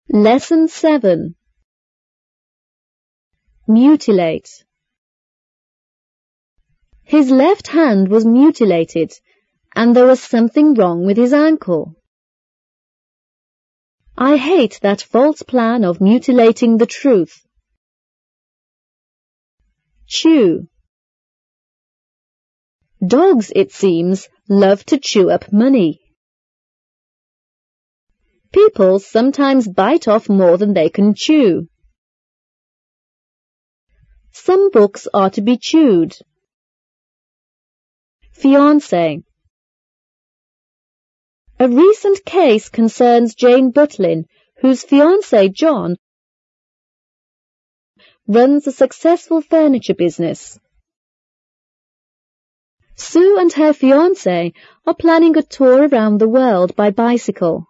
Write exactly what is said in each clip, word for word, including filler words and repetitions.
Lesson seven. Mutilate. His left hand was mutilated, and there was something wrong with his ankle. I hate that false plan of mutilating the truth. Chew. Dogs, it seems, love to chew up money. People sometimes bite off more than they can chew. Some books are to be chewed. Fiancé. A recent case concerns Jane Butlin, whose fiancé John runs a successful furniture business. Sue and her fiancé are planning a tour around the world by bicycle.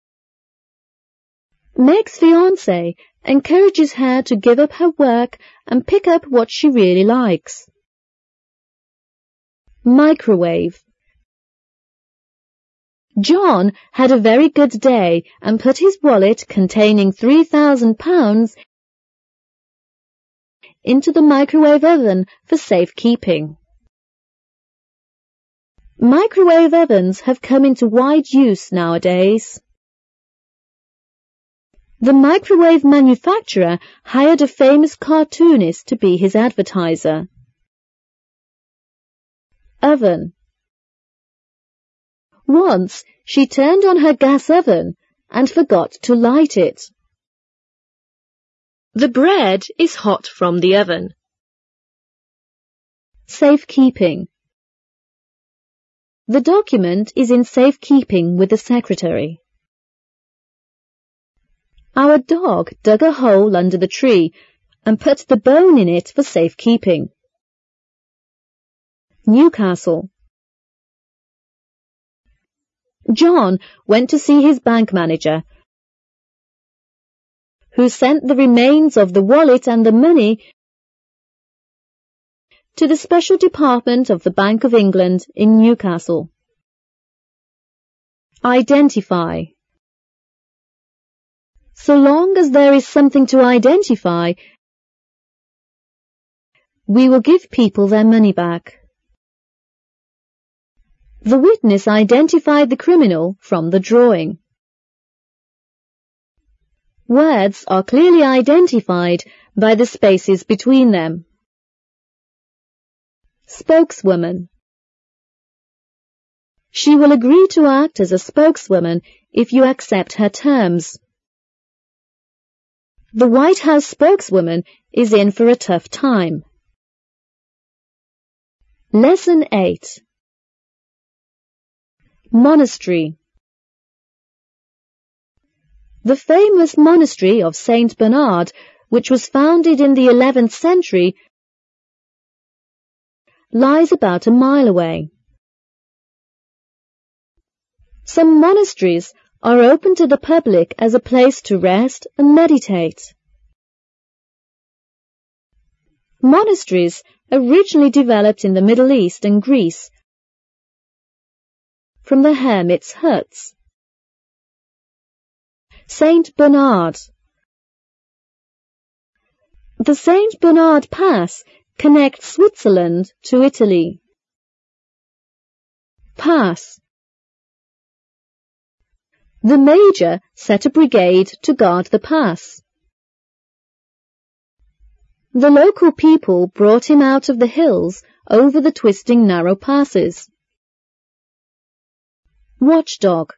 Meg's fiancé encourages her to give up her work and pick up what she really likes. Microwave. John had a very good day and put his wallet containing three thousand pounds into the microwave oven for safekeeping. Microwave ovens have come into wide use nowadays. The microwave manufacturer hired a famous cartoonist to be his advertiser. Oven. Once she turned on her gas oven and forgot to light it. The bread is hot from the oven. Safekeeping. The document is in safekeeping with the secretary. Our dog dug a hole under the tree and put the bone in it for safekeeping. Newcastle. John went to see his bank manager, who sent the remains of the wallet and the money to the special department of the Bank of England in Newcastle. Identify. So long as there is something to identify, we will give people their money back. The witness identified the criminal from the drawing. Words are clearly identified by the spaces between them. Spokeswoman. She will agree to act as a spokeswoman if you accept her terms. The White House spokeswoman is in for a tough time. Lesson eight. Monastery. The famous monastery of Saint Bernard, which was founded in the eleventh century, lies about a mile away. Some monasteries are open to the public as a place to rest and meditate. Monasteries originally developed in the Middle East and Greece from the hermits' huts. Saint Bernard. The Saint Bernard Pass connects Switzerland to Italy. Pass. The major set a brigade to guard the pass. The local people brought him out of the hills over the twisting narrow passes. Watchdog.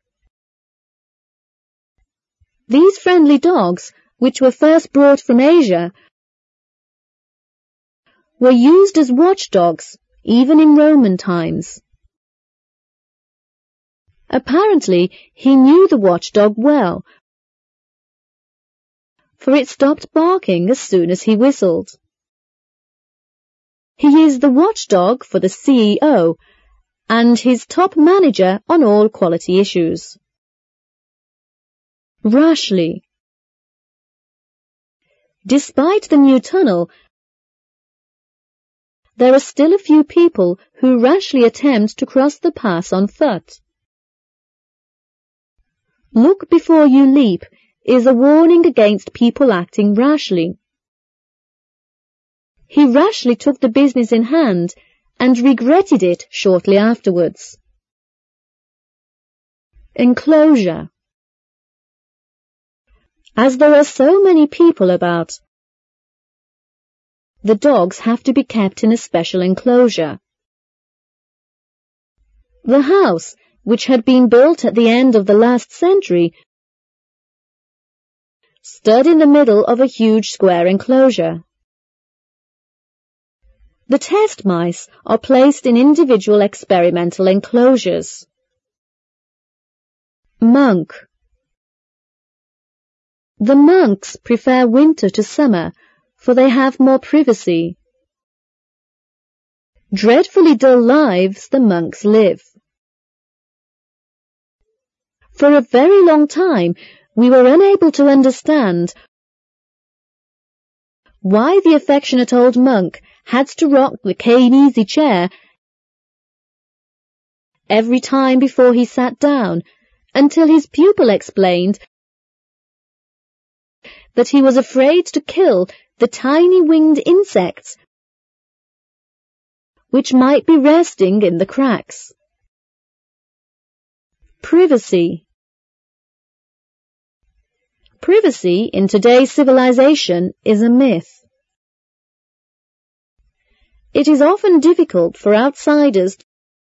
These friendly dogs, which were first brought from Asia, were used as watchdogs even in Roman times. Apparently, he knew the watchdog well, for it stopped barking as soon as he whistled. He is the watchdog for the C E O and his top manager on all quality issues. Rashly. Despite the new tunnel, there are still a few people who rashly attempt to cross the pass on foot. Look before you leap is a warning against people acting rashly. He rashly took the business in hand and regretted it shortly afterwards. Enclosure. As there are so many people about, the dogs have to be kept in a special enclosure. The house, which had been built at the end of the last century, stood in the middle of a huge square enclosure. The test mice are placed in individual experimental enclosures. Monk. The monks prefer winter to summer, for they have more privacy. Dreadfully dull lives the monks live. For a very long time, we were unable to understand why the affectionate old monk had to rock the cane easy chair every time before he sat down, until his pupil explained that he was afraid to kill the tiny winged insects which might be resting in the cracks. Privacy. Privacy in today's civilization is a myth. It is often difficult for outsiders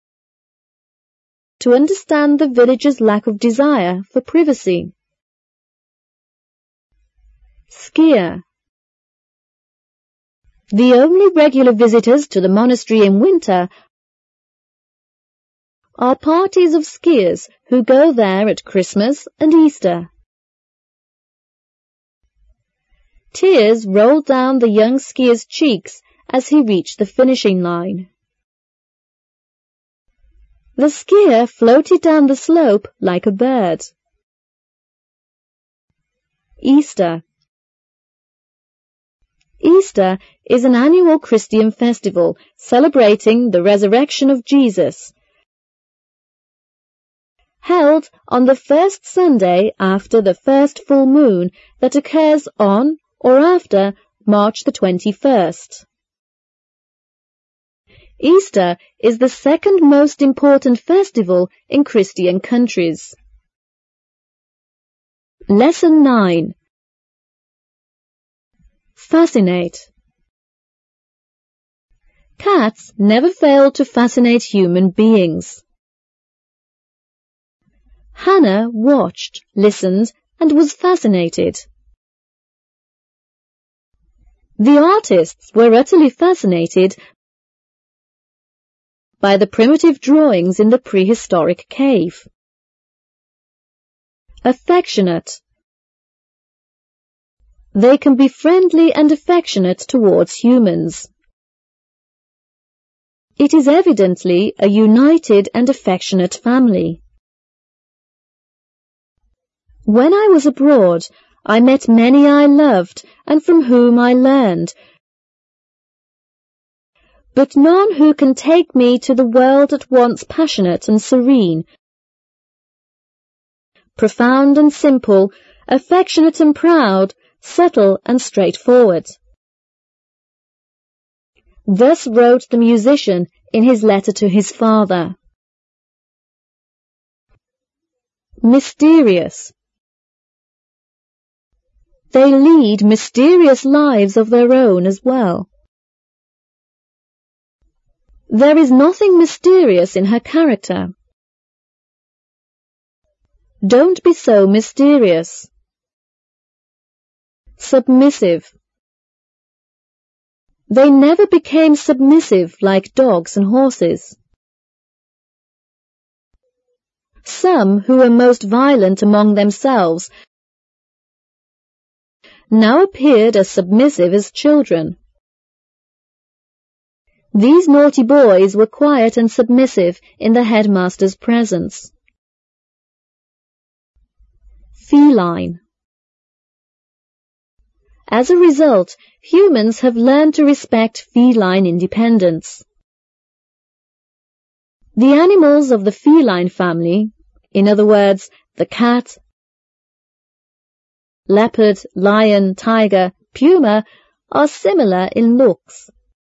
to understand the villagers' lack of desire for privacy. Skier. The only regular visitors to the monastery in winter are parties of skiers who go there at Christmas and Easter. Tears rolled down the young skier's cheeks as he reached the finishing line. The skier floated down the slope like a bird. Easter. Easter is an annual Christian festival celebrating the resurrection of Jesus, held on the first Sunday after the first full moon that occurs on or after March the twenty-first. Easter is the second most important festival in Christian countries. Lesson nine. Fascinate. Cats never fail to fascinate human beings. Hannah watched, listened, and was fascinated. The artists were utterly fascinated by the primitive drawings in the prehistoric cave. Affectionate. They can be friendly and affectionate towards humans. It is evidently a united and affectionate family. When I was abroad, I met many I loved and from whom I learned, but none who can take me to the world at once passionate and serene, profound and simple, affectionate and proud, subtle and straightforward. Thus wrote the musician in his letter to his father. Mysterious. They lead mysterious lives of their own as well. There is nothing mysterious in her character. Don't be so mysterious. Submissive. They never became submissive like dogs and horses. Some who were most violent among themselves now appeared as submissive as children. These naughty boys were quiet and submissive in the headmaster's presence. Feline. As a result, humans have learned to respect feline independence. The animals of the feline family, in other words, the cat, leopard, lion, tiger, puma are similar in looks.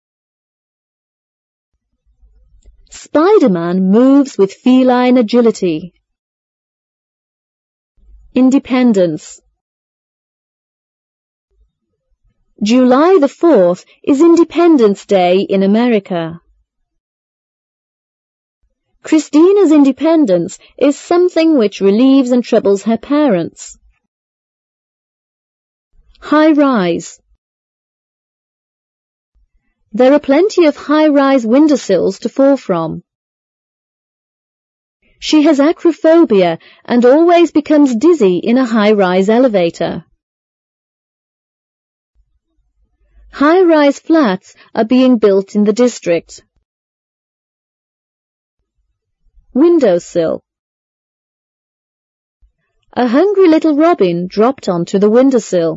Spider-Man moves with feline agility. Independence. July the fourth is Independence Day in America. Christina's independence is something which relieves and troubles her parents. High-rise. There are plenty of high-rise windowsills to fall from. She has acrophobia and always becomes dizzy in a high-rise elevator. High-rise flats are being built in the district. Windowsill. A hungry little robin dropped onto the windowsill.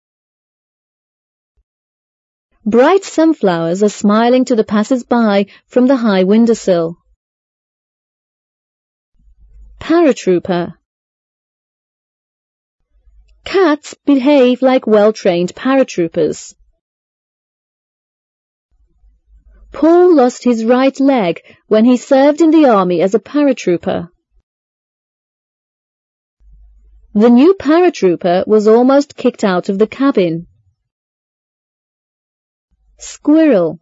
Bright sunflowers are smiling to the passers-by from the high windowsill. Paratrooper. Cats behave like well-trained paratroopers. Paul lost his right leg when he served in the army as a paratrooper. The new paratrooper was almost kicked out of the cabin. Squirrel.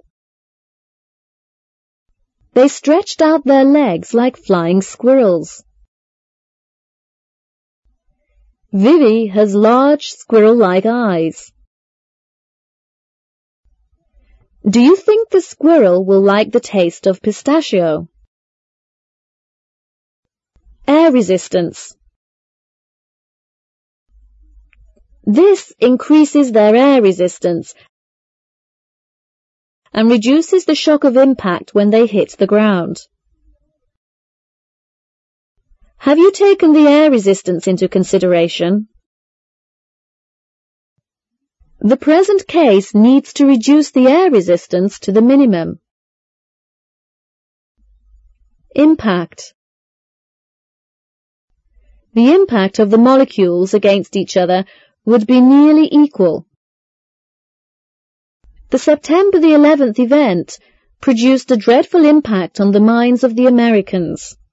They stretched out their legs like flying squirrels. Vivi has large squirrel-like eyes. Do you think the squirrel will like the taste of pistachio? Air resistance. This increases their air resistance and reduces the shock of impact when they hit the ground. Have you taken the air resistance into consideration? The present case needs to reduce the air resistance to the minimum. Impact. The impact of the molecules against each other would be nearly equal. The September the eleventh event produced a dreadful impact on the minds of the Americans.